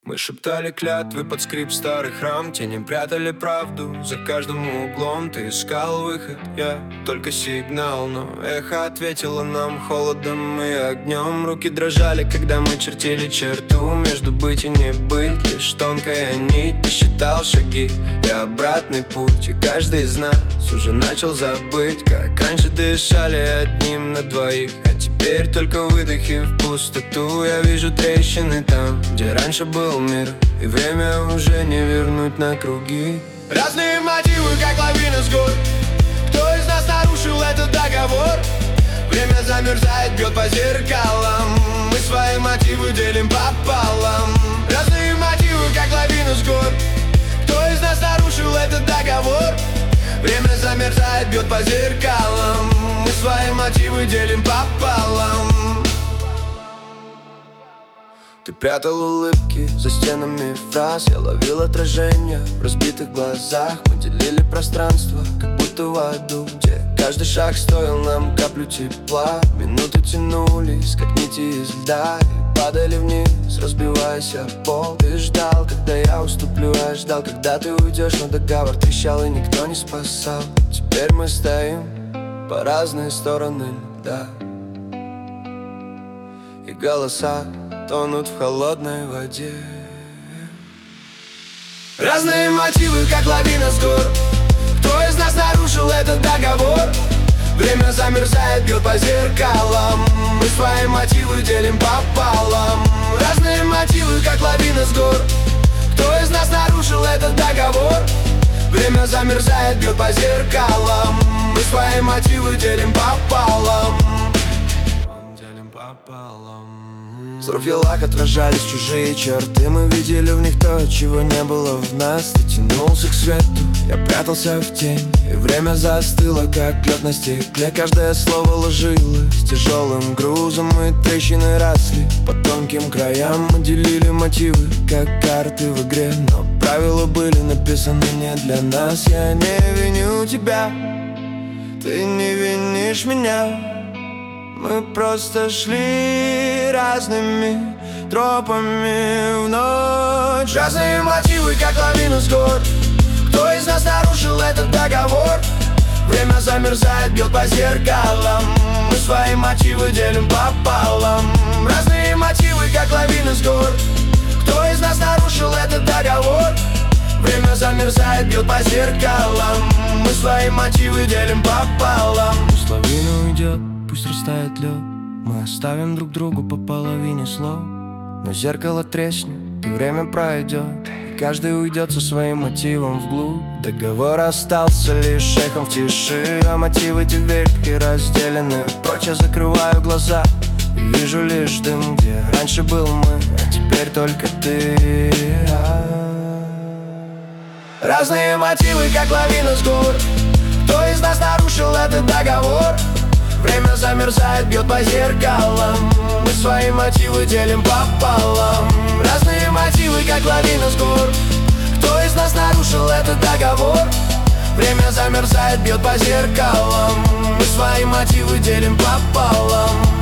Мы шептали клятвы под скрип старых рам, тенем прятали правду, за каждым углом ты искал выход. Я только сигнал, но эхо ответило нам холодом и огнем. Руки дрожали, когда мы чертили черту между быть и не быть. Лишь тонкая нить, ты считал шаги и обратный путь. И каждый из нас уже начал забыть, как раньше дышали одним на двоих. А теперь только выдохи в пустоту. Я вижу трещины там, где раньше был мир, и время уже не вернуть на круги. Разные мотивы, как лавина с гор. Кто из нас нарушил этот договор? Время замерзает, бьет по зеркалам. Мы свои мотивы делим пополам. Разные мотивы, как лавина с гор. Кто из нас нарушил этот договор? Время замерзает, бьет по зеркалам. Мы свои мотивы делим пополам. Ты прятал улыбки за стенами фраз. Я ловил отражения в разбитых глазах. Мы делили пространство, как будто в аду, где каждый шаг стоил нам каплю тепла. Минуты тянулись, как нити из льда, и падали вниз, разбиваясь о пол. Ты ждал, когда я уступлю, я ждал, когда ты уйдешь, но договор трещал, и никто не спасал. Теперь мы стоим по разные стороны льда, и голоса тонут в холодной воде. Разные мотивы, как лавина с гор. Кто из нас нарушил этот договор? Время замерзает, бьет по зеркалам. Мы свои мотивы делим пополам. Разные мотивы, как лавина с гор. Кто из нас нарушил этот договор? Время замерзает, бьет по зеркалам. Мы свои мотивы делим пополам. Взрыв и лак отражались чужие черты. Мы видели в них то, чего не было в нас. Ты тянулся к свету, я прятался в тень, и время застыло, как лед на стекле. Каждое слово ложилось тяжелым грузом, и трещины росли по тонким краям. Мы делили мотивы, как карты в игре, но правила были написаны не для нас. Я не виню тебя, ты не винишь меня. Мы просто шли разными тропами в ночь. Разные мотивы, как лавина с гор. Кто из нас нарушил этот договор? Время замерзает, бьет по зеркалам. Мы свои мотивы делим пополам. Разные мотивы, как лавина с гор. Кто из нас нарушил этот договор? Время замерзает, бьет по зеркалам. Мы свои мотивы делим пополам. Пусть лавина уйдет, пусть растает лед, мы оставим друг другу по половине слов. Но зеркало треснет, и время пройдет, и каждый уйдет со своим мотивом вглубь. Договор остался лишь эхом в тиши, а мотивы теперь разделены. Прочь я закрываю глаза и вижу лишь дым, где раньше был мы, а теперь только ты. Разные мотивы, как лавина с гор. Кто из нас нарушил этот договор? Время замерзает, бьет по зеркалам. Мы свои мотивы делим пополам. Разные мотивы, как лавина с гор. Кто из нас нарушил этот договор? Время замерзает, бьет по зеркалам. Мы свои мотивы делим пополам.